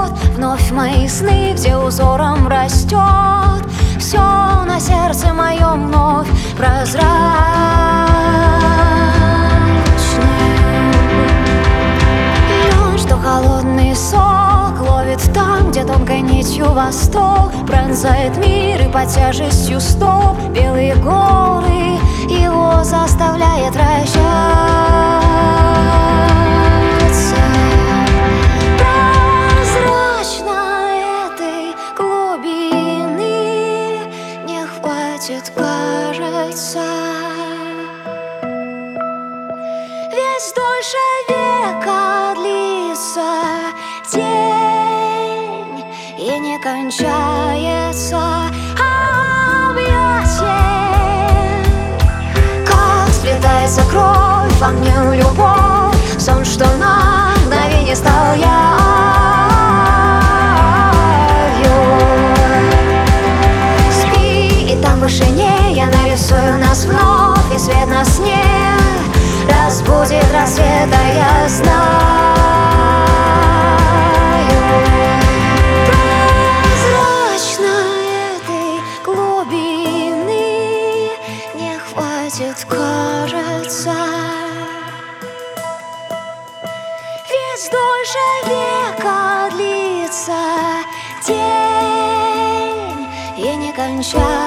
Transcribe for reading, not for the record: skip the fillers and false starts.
вновь мои сны, где узором растет все на сердце моем вновь прозрачным. Лед, что холодный сок ловит там, где тонкой нитью восток пронзает мир и под тяжестью стоп белые горы его заставляет вращаться. Кажется, весь дольше века длится день и не кончается объятие. Как сплетается кровь во мне любовь, сон, что на мгновение стал явью. Там в вышине я нарисую нас вновь, и свет на сне разбудит рассвет, а я знаю, прозрачно этой глубины не хватит, кажется. Ведь дольше века длится день и не кончается.